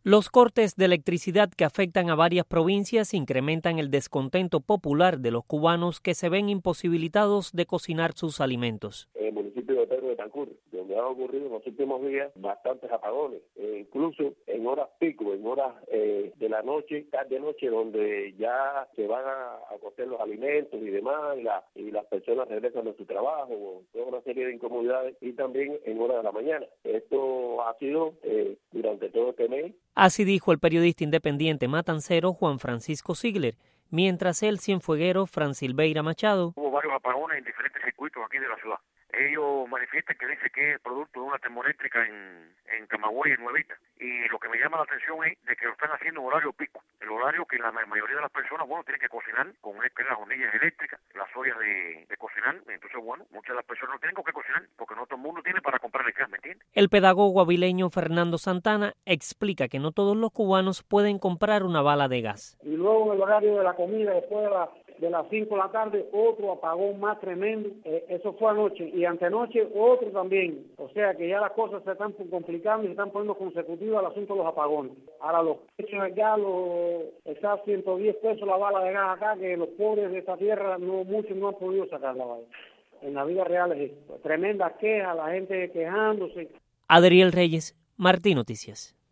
Los cortes de electricidad que afectan a varias provincias incrementan el descontento popular de los cubanos que se ven imposibilitados de cocinar sus alimentos. El municipio de Pedro de Betancur, donde han ocurrido en los últimos días bastantes apagones, incluso en horas pico, en horas de la noche, tarde-noche, donde ya se van a cocer los alimentos y demás, y las personas regresan a su trabajo, toda una serie de incomodidades, y también en horas de la mañana. Esto ha sido durante todo este mes. Así dijo el periodista independiente matancero Juan Francisco Ziegler, mientras el cienfueguero Fran Silveira Machado. Hubo varios apagones en diferentes circuitos aquí de la ciudad. Ellos manifiestan que dice que es producto de una termoeléctrica en Camagüey, en Nuevita. Y lo que me llama la atención es de que lo están haciendo en horario pico. El horario que la mayoría de las personas, tienen que cocinar con las hornillas eléctricas, las ollas de cocinar. Entonces, muchas de las personas no tienen con qué cocinar porque no todo el mundo tiene para comprar el gas, ¿me entiendes? El pedagogo avileño Fernando Santana explica que no todos los cubanos pueden comprar una bala de gas. Y luego en el horario de la comida, después de las 5 de la tarde, otro apagón más tremendo. Eso fue anoche. Y antenoche otro también. O sea que ya las cosas se están complicando y se están poniendo consecutivas al asunto de los apagones. Ahora los precios de gas, está 110 pesos la bala de gas acá, que los pobres de esta tierra muchos no han podido sacar la bala. En la vida real es esto. Tremenda queja, la gente quejándose. Adriel Reyes, Martí Noticias.